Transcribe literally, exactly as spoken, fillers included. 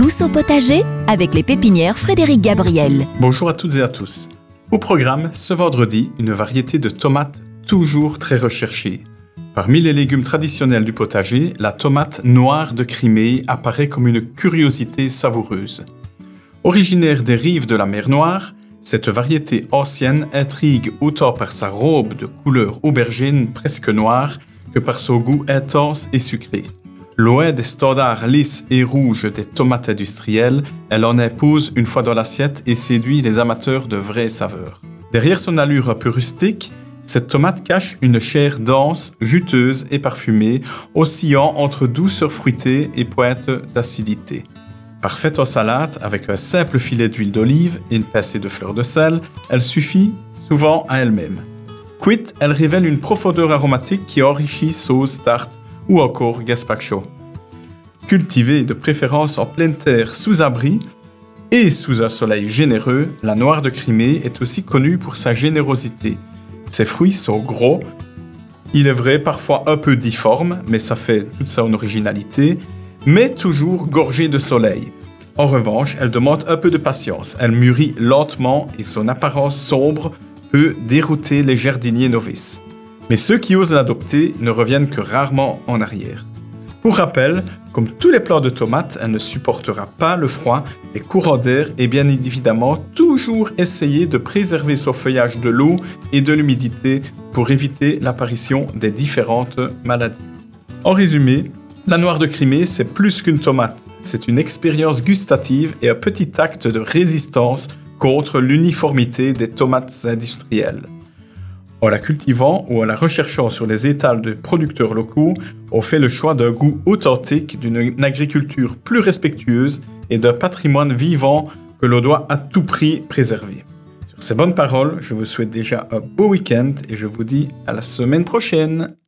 Tous au potager avec les pépinières Frédéric Gabriel. Bonjour à toutes et à tous. Au programme, ce vendredi, une variété de tomates toujours très recherchée. Parmi les légumes traditionnels du potager, la tomate noire de Crimée apparaît comme une curiosité savoureuse. Originaire des rives de la mer Noire, cette variété ancienne intrigue autant par sa robe de couleur aubergine presque noire que par son goût intense et sucré. Loin des standards lisses et rouges des tomates industrielles, elle en impose une fois dans l'assiette et séduit les amateurs de vraies saveurs. Derrière son allure un peu rustique, cette tomate cache une chair dense, juteuse et parfumée, oscillant entre douceur fruitée et pointe d'acidité. Parfaite en salade, avec un simple filet d'huile d'olive et une pincée de fleurs de sel, elle suffit souvent à elle-même. Cuite, elle révèle une profondeur aromatique qui enrichit sauce, tarte ou encore gazpacho. Cultivée de préférence en pleine terre sous abri et sous un soleil généreux, la noire de Crimée est aussi connue pour sa générosité. Ses fruits sont gros, il est vrai parfois un peu difformes, mais ça fait toute son originalité, mais toujours gorgée de soleil. En revanche, elle demande un peu de patience, elle mûrit lentement et son apparence sombre peut dérouter les jardiniers novices. Mais ceux qui osent l'adopter ne reviennent que rarement en arrière. Pour rappel, comme tous les plants de tomates, elle ne supportera pas le froid, les courants d'air et bien évidemment toujours essayer de préserver son feuillage de l'eau et de l'humidité pour éviter l'apparition des différentes maladies. En résumé, la noire de Crimée, c'est plus qu'une tomate. C'est une expérience gustative et un petit acte de résistance contre l'uniformité des tomates industrielles. En la cultivant ou en la recherchant sur les étals de producteurs locaux, on fait le choix d'un goût authentique, d'une agriculture plus respectueuse et d'un patrimoine vivant que l'on doit à tout prix préserver. Sur ces bonnes paroles, je vous souhaite déjà un beau week-end et je vous dis à la semaine prochaine.